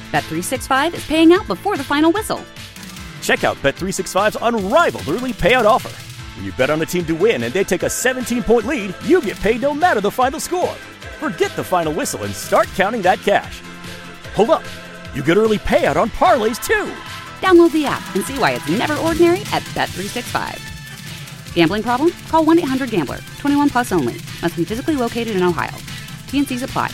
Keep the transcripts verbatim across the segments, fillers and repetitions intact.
Bet three sixty-five is paying out before the final whistle. Check out Bet three sixty-five's unrivaled early payout offer. When you bet on a team to win and they take a seventeen-point lead, you get paid no matter the final score. Forget the final whistle and start counting that cash. Hold up. You get early payout on parlays, too. Download the app and see why it's never ordinary at Bet three sixty-five. Gambling problem? Call one eight hundred gambler. twenty-one plus only. Must be physically located in Ohio. T N Cs apply.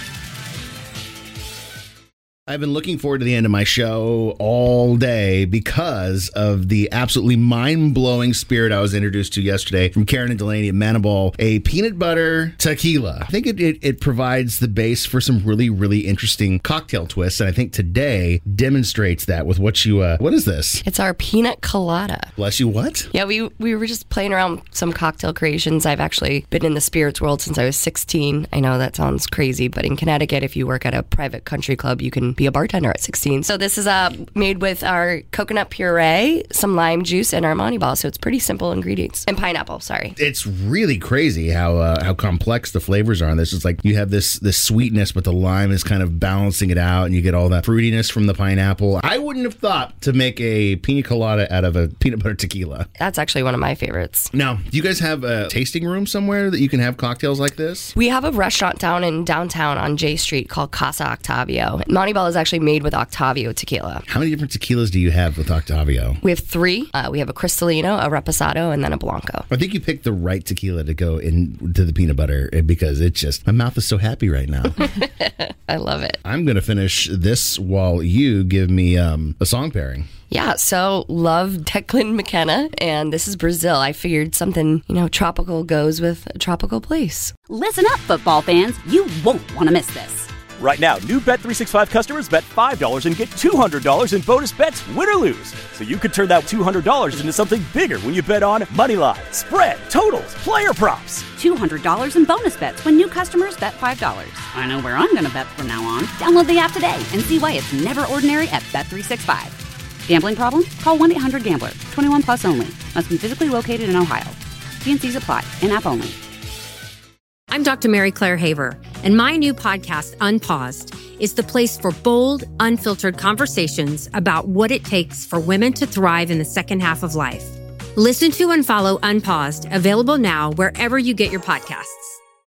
I've been looking forward to the end of my show all day because of the absolutely mind-blowing spirit I was introduced to yesterday from Karen and Delaney at Manibal, a peanut butter tequila. I think it, it, it provides the base for some really, really interesting cocktail twists, and I think today demonstrates that with what you, uh, what is this? It's our pina colada. Bless you, what? Yeah, we, we were just playing around with some cocktail creations. I've actually been in the spirits world since I was sixteen. I know that sounds crazy, but in Connecticut, if you work at a private country club, you can be a bartender at sixteen. So this is uh, made with our coconut puree, some lime juice, and our Moneyball. So it's pretty simple ingredients. And pineapple, sorry. It's really crazy how uh, how complex the flavors are on this. It's like you have this this sweetness, but the lime is kind of balancing it out, and you get all that fruitiness from the pineapple. I wouldn't have thought to make a pina colada out of a peanut butter tequila. That's actually one of my favorites. Now, do you guys have a tasting room somewhere that you can have cocktails like this? We have a restaurant down in downtown on J Street called Casa Octavio. Moneyball is actually made with Octavio tequila. How many different tequilas do you have with Octavio? We have three. Uh, we have a Cristalino, a Reposado, and then a Blanco. I think you picked the right tequila to go into the peanut butter because it's just, my mouth is so happy right now. I love it. I'm going to finish this while you give me um, a song pairing. Yeah, so love Declan McKenna, and this is Brazil. I figured something, you know, tropical goes with a tropical place. Listen up, football fans. You won't want to miss this. Right now, new Bet three sixty-five customers bet five dollars and get two hundred dollars in bonus bets, win or lose. So you could turn that two hundred dollars into something bigger when you bet on money line, spread, totals, player props. two hundred dollars in bonus bets when new customers bet five dollars. I know where I'm going to bet from now on. Download the app today and see why it's never ordinary at Bet three sixty-five. Gambling problem? Call one eight hundred gambler. twenty-one plus only. Must be physically located in Ohio. T N Cs apply. In-app only. I'm Doctor Mary Claire Haver, and my new podcast, Unpaused, is the place for bold, unfiltered conversations about what it takes for women to thrive in the second half of life. Listen to and follow Unpaused, available now wherever you get your podcasts.